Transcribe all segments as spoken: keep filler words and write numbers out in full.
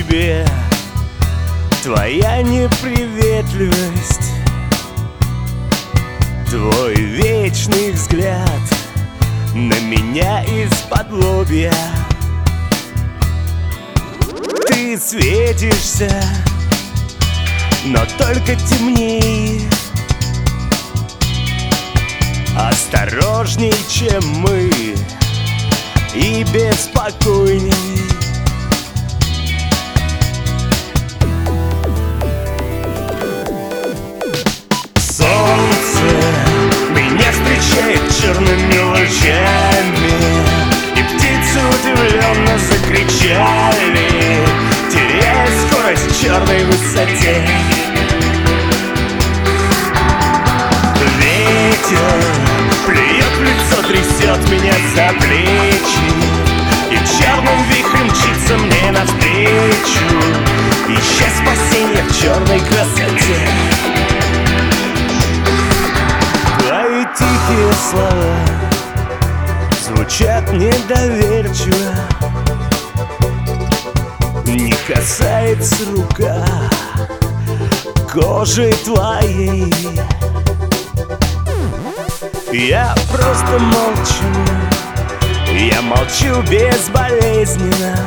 тебе твоя неприветливость, твой вечный взгляд на меня из-под лобья. Ты светишься, но только темней, осторожней, чем мы, и беспокойней. Солнце меня встречает черными лучами, и птицы удивленно закричали, теряя скорость в черной высоте. Ветер плюет в лицо, трясет меня за плечи, и черным вихрем мчится мне навстречу, ища спасения в черной красоте. Твои тихие слова звучат недоверчиво, не касается рука кожи твоей. Я просто молчу, я молчу безболезненно,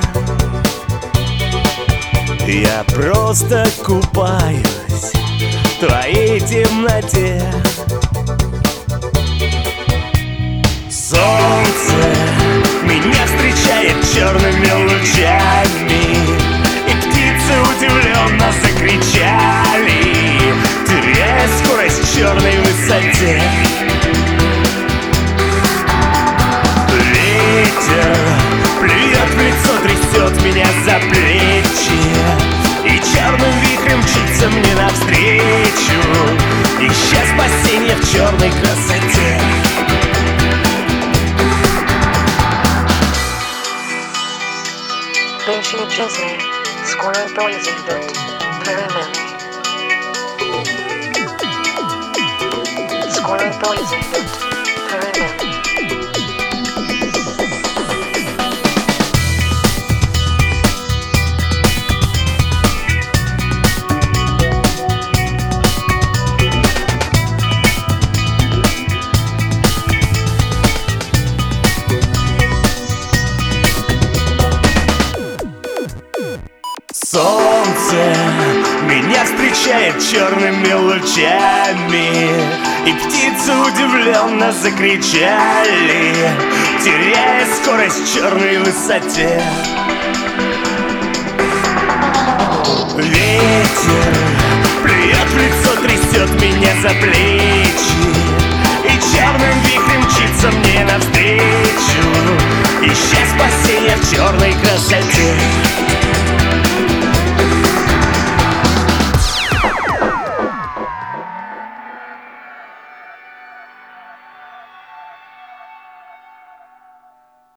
я просто купаюсь в твоей темноте. Солнце меня встречает черными лучами, и птицы удивленно закричали, теряя скорость в черной высоте. Ветер плюет в лицо, трясет меня за плечи, и черным вихрем мчится мне навстречу, ища спасения в черной красоте. Плечи честные, скоро произойдут перемены. Скоро произойдут перемены. Солнце меня встречает черными лучами, и птицы удивленно закричали, теряя скорость в черной высоте. Ветер плюет в лицо, трясет меня за плечи, и черным вихрем мчится мне навстречу, ища спасения в черной красоте.